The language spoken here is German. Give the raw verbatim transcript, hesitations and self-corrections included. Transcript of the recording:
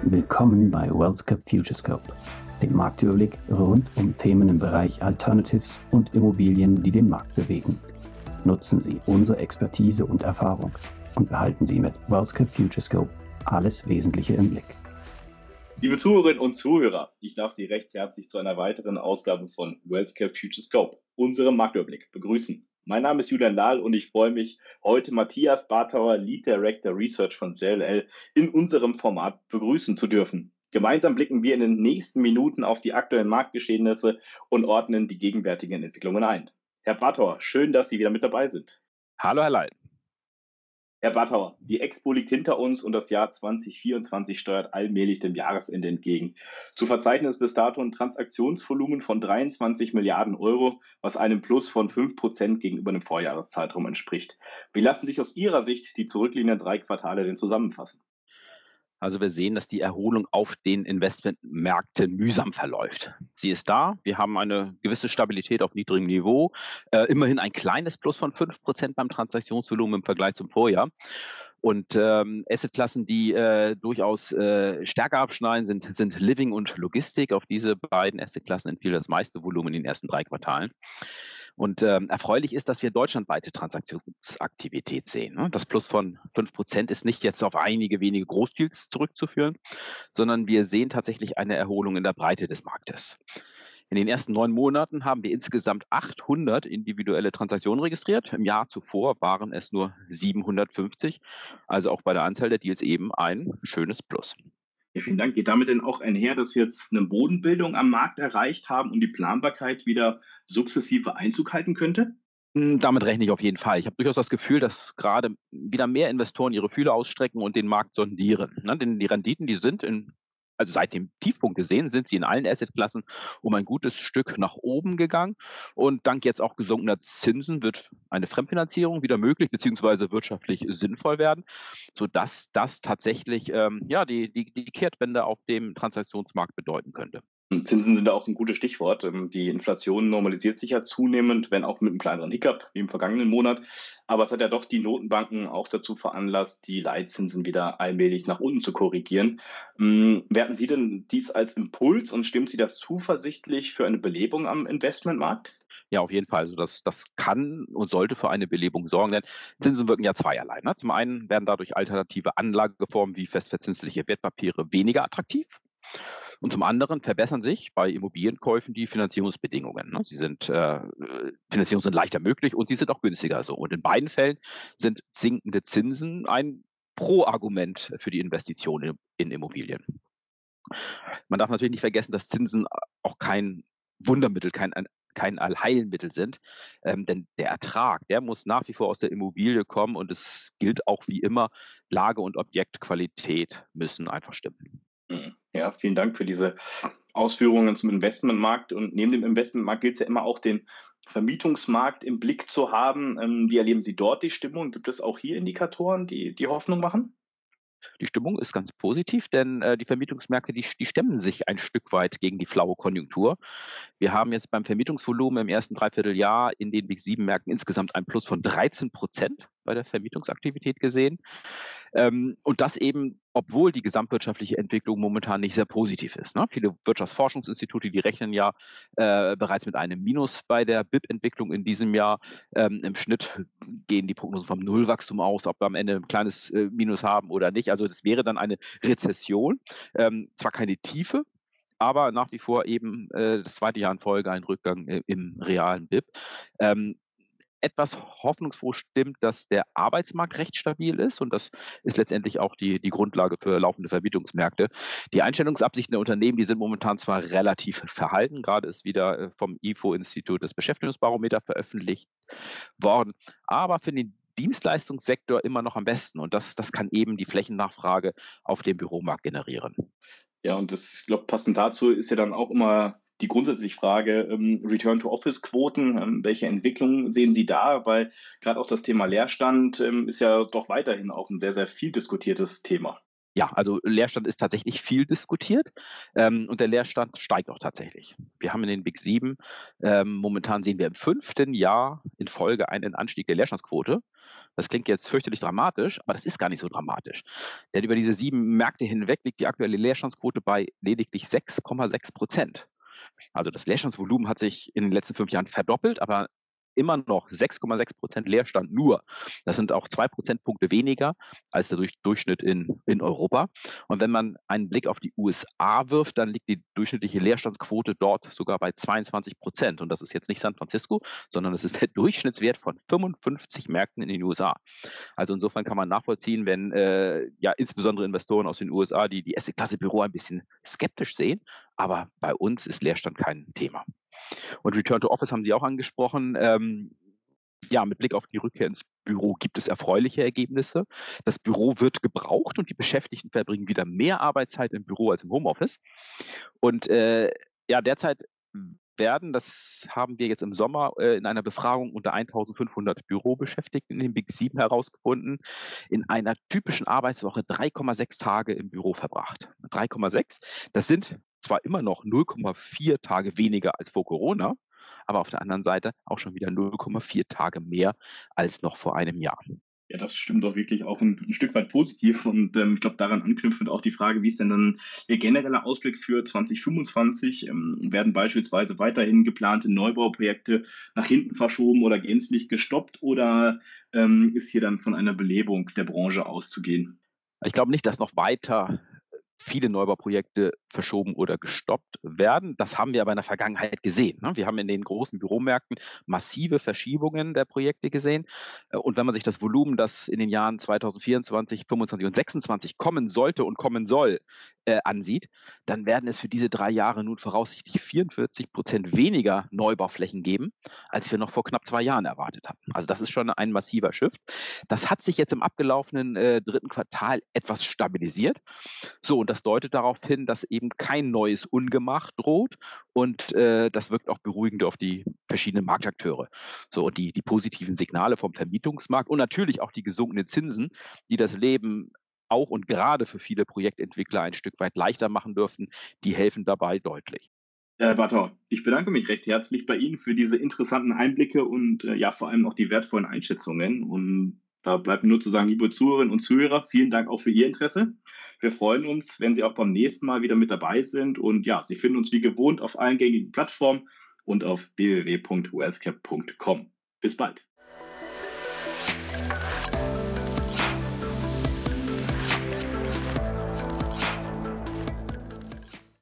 Willkommen bei WealthCap FutureScope, dem Marktüberblick rund um Themen im Bereich Alternatives und Immobilien, die den Markt bewegen. Nutzen Sie unsere Expertise und Erfahrung und behalten Sie mit WealthCap FutureScope alles Wesentliche im Blick. Liebe Zuhörerinnen und Zuhörer, ich darf Sie recht herzlich zu einer weiteren Ausgabe von WealthCap FutureScope, unserem Marktüberblick, begrüßen. Mein Name ist Julian Lahl und ich freue mich, heute Matthias Barthauer, Lead Director Research von J L L, in unserem Format begrüßen zu dürfen. Gemeinsam blicken wir in den nächsten Minuten auf die aktuellen Marktgeschehnisse und ordnen die gegenwärtigen Entwicklungen ein. Herr Barthauer, schön, dass Sie wieder mit dabei sind. Hallo, Herr Leil. Herr Barthauer, die Expo liegt hinter uns und das Jahr zwanzig vierundzwanzig steuert allmählich dem Jahresende entgegen. Zu verzeichnen ist bis dato ein Transaktionsvolumen von dreiundzwanzig Milliarden Euro, was einem Plus von fünf Prozent gegenüber dem Vorjahreszeitraum entspricht. Wie lassen sich aus Ihrer Sicht die zurückliegenden drei Quartale denn zusammenfassen? Also wir sehen, dass die Erholung auf den Investmentmärkten mühsam verläuft. Sie ist da, wir haben eine gewisse Stabilität auf niedrigem Niveau, äh, immerhin ein kleines Plus von fünf Prozent beim Transaktionsvolumen im Vergleich zum Vorjahr. Und ähm, Assetklassen, die äh, durchaus äh, stärker abschneiden, sind, sind Living und Logistik. Auf diese beiden Assetklassen entfiel das meiste Volumen in den ersten drei Quartalen. Und ähm, erfreulich ist, dass wir deutschlandweite Transaktionsaktivität sehen. Ne? Das Plus von fünf Prozent ist nicht jetzt auf einige wenige Großdeals zurückzuführen, sondern wir sehen tatsächlich eine Erholung in der Breite des Marktes. In den ersten neun Monaten haben wir insgesamt achthundert individuelle Transaktionen registriert. Im Jahr zuvor waren es nur siebenhundertfünfzig. Also auch bei der Anzahl der Deals eben ein schönes Plus. Ja, vielen Dank. Geht damit denn auch einher, dass wir jetzt eine Bodenbildung am Markt erreicht haben und die Planbarkeit wieder sukzessive Einzug halten könnte? Damit rechne ich auf jeden Fall. Ich habe durchaus das Gefühl, dass gerade wieder mehr Investoren ihre Fühler ausstrecken und den Markt sondieren. Ne? Denn die Renditen, die sind in, also seit dem Tiefpunkt gesehen, sind sie in allen Assetklassen um ein gutes Stück nach oben gegangen. Und dank jetzt auch gesunkener Zinsen wird eine Fremdfinanzierung wieder möglich beziehungsweise wirtschaftlich sinnvoll werden, sodass das tatsächlich ähm, ja, die, die, die Kehrtwende auf dem Transaktionsmarkt bedeuten könnte. Zinsen sind da auch ein gutes Stichwort. Ähm, Die Inflation normalisiert sich ja zunehmend, wenn auch mit einem kleineren Hiccup wie im vergangenen Monat. Aber es hat ja doch die Notenbanken auch dazu veranlasst, die Leitzinsen wieder allmählich nach unten zu korrigieren. Ähm, Werten Sie denn dies als Impuls und stimmt Sie das zuversichtlich für eine Belebung am Investmentmarkt? Ja, auf jeden Fall. Also das, das kann und sollte für eine Belebung sorgen, denn Zinsen wirken ja zweierlei. Ne? Zum einen werden dadurch alternative Anlageformen wie festverzinsliche Wertpapiere weniger attraktiv. Und zum anderen verbessern sich bei Immobilienkäufen die Finanzierungsbedingungen. Ne? Sie sind, äh, Finanzierungen sind leichter möglich und sie sind auch günstiger so. Und in beiden Fällen sind sinkende Zinsen ein Pro-Argument für die Investition in, in Immobilien. Man darf natürlich nicht vergessen, dass Zinsen auch kein Wundermittel, kein, kein Allheilmittel sind, ähm, denn der Ertrag, der muss nach wie vor aus der Immobilie kommen und es gilt auch wie immer, Lage- und Objektqualität müssen einfach stimmen. Mhm. Ja, vielen Dank für diese Ausführungen zum Investmentmarkt. Und neben dem Investmentmarkt gilt es ja immer auch, den Vermietungsmarkt im Blick zu haben. Ähm, Wie erleben Sie dort die Stimmung? Gibt es auch hier Indikatoren, die die Hoffnung machen? Die Stimmung ist ganz positiv, denn äh, die Vermietungsmärkte, die, die stemmen sich ein Stück weit gegen die flaue Konjunktur. Wir haben jetzt beim Vermietungsvolumen im ersten Dreivierteljahr in den Big sieben Märkten insgesamt ein Plus von dreizehn Prozent bei der Vermietungsaktivität gesehen. Ähm, und das eben, obwohl die gesamtwirtschaftliche Entwicklung momentan nicht sehr positiv ist. Ne? Viele Wirtschaftsforschungsinstitute, die rechnen ja äh, bereits mit einem Minus bei der B I P-Entwicklung in diesem Jahr. Ähm, Im Schnitt gehen die Prognosen vom Nullwachstum aus, ob wir am Ende ein kleines äh, Minus haben oder nicht. Also das wäre dann eine Rezession. Ähm, zwar keine tiefe, aber nach wie vor eben äh, das zweite Jahr in Folge ein Rückgang äh, im realen B I P. Ähm, etwas hoffnungsfroh stimmt, dass der Arbeitsmarkt recht stabil ist und das ist letztendlich auch die, die Grundlage für laufende Vermietungsmärkte. Die Einstellungsabsichten der Unternehmen, die sind momentan zwar relativ verhalten, gerade ist wieder äh, vom I F O-Institut das Beschäftigungsbarometer veröffentlicht worden, aber für den Dienstleistungssektor immer noch am besten und das, das kann eben die Flächennachfrage auf dem Büromarkt generieren. Ja, und das, ich glaube, passend dazu ist ja dann auch immer die grundsätzliche Frage, ähm, Return-to-Office-Quoten, ähm, welche Entwicklungen sehen Sie da? Weil gerade auch das Thema Leerstand ähm, ist ja doch weiterhin auch ein sehr, sehr viel diskutiertes Thema. Ja, also Leerstand ist tatsächlich viel diskutiert ähm, und der Leerstand steigt auch tatsächlich. Wir haben in den Big Sieben, ähm, momentan sehen wir im fünften Jahr in Folge einen Anstieg der Leerstandsquote. Das klingt jetzt fürchterlich dramatisch, aber das ist gar nicht so dramatisch. Denn über diese sieben Märkte hinweg liegt die aktuelle Leerstandsquote bei lediglich sechs Komma sechs Prozent. Also das Leerstandsvolumen hat sich in den letzten fünf Jahren verdoppelt, aber immer noch sechs Komma sechs Prozent Leerstand nur. Das sind auch zwei Prozentpunkte weniger als der Durchschnitt in, in Europa. Und wenn man einen Blick auf die U S A wirft, dann liegt die durchschnittliche Leerstandsquote dort sogar bei zweiundzwanzig Prozent. Und das ist jetzt nicht San Francisco, sondern das ist der Durchschnittswert von fünfundfünfzig Märkten in den U S A. Also insofern kann man nachvollziehen, wenn äh, ja insbesondere Investoren aus den U S A die, die Asset-Klasse-Büro ein bisschen skeptisch sehen. Aber bei uns ist Leerstand kein Thema. Und Return to Office haben Sie auch angesprochen. Ähm, ja, mit Blick auf die Rückkehr ins Büro gibt es erfreuliche Ergebnisse. Das Büro wird gebraucht und die Beschäftigten verbringen wieder mehr Arbeitszeit im Büro als im Homeoffice. Und äh, ja, derzeit werden, das haben wir jetzt im Sommer äh, in einer Befragung unter eintausendfünfhundert Bürobeschäftigten in den Big Sieben herausgefunden, in einer typischen Arbeitswoche drei Komma sechs Tage im Büro verbracht. drei Komma sechs, das sind zwar immer noch null Komma vier Tage weniger als vor Corona, aber auf der anderen Seite auch schon wieder null Komma vier Tage mehr als noch vor einem Jahr. Ja, das stimmt doch wirklich auch ein, ein Stück weit positiv. Und ähm, ich glaube, daran anknüpfend auch die Frage, wie ist denn dann der generelle Ausblick für zwanzig fünfundzwanzig? Ähm, werden beispielsweise weiterhin geplante Neubauprojekte nach hinten verschoben oder gänzlich gestoppt? Oder ähm, ist hier dann von einer Belebung der Branche auszugehen? Ich glaube nicht, dass noch weiter viele Neubauprojekte verschoben oder gestoppt werden. Das haben wir aber in der Vergangenheit gesehen. Wir haben in den großen Büromärkten massive Verschiebungen der Projekte gesehen. Und wenn man sich das Volumen, das in den Jahren zweitausendvierundzwanzig, fünfundzwanzig und sechsundzwanzig kommen sollte und kommen soll, äh, ansieht, dann werden es für diese drei Jahre nun voraussichtlich vierundvierzig Prozent weniger Neubauflächen geben, als wir noch vor knapp zwei Jahren erwartet hatten. Also das ist schon ein massiver Shift. Das hat sich jetzt im abgelaufenen äh, dritten Quartal etwas stabilisiert. So, und das deutet darauf hin, dass eben kein neues Ungemach droht und äh, das wirkt auch beruhigend auf die verschiedenen Marktakteure. So, und die, die positiven Signale vom Vermietungsmarkt und natürlich auch die gesunkenen Zinsen, die das Leben auch und gerade für viele Projektentwickler ein Stück weit leichter machen dürften, die helfen dabei deutlich. Herr Bartau, ich bedanke mich recht herzlich bei Ihnen für diese interessanten Einblicke und äh, ja, vor allem auch die wertvollen Einschätzungen. Und da bleibt mir nur zu sagen, liebe Zuhörerinnen und Zuhörer, vielen Dank auch für Ihr Interesse. Wir freuen uns, wenn Sie auch beim nächsten Mal wieder mit dabei sind. Und ja, Sie finden uns wie gewohnt auf allen gängigen Plattformen und auf w w w punkt wellscap punkt com. Bis bald.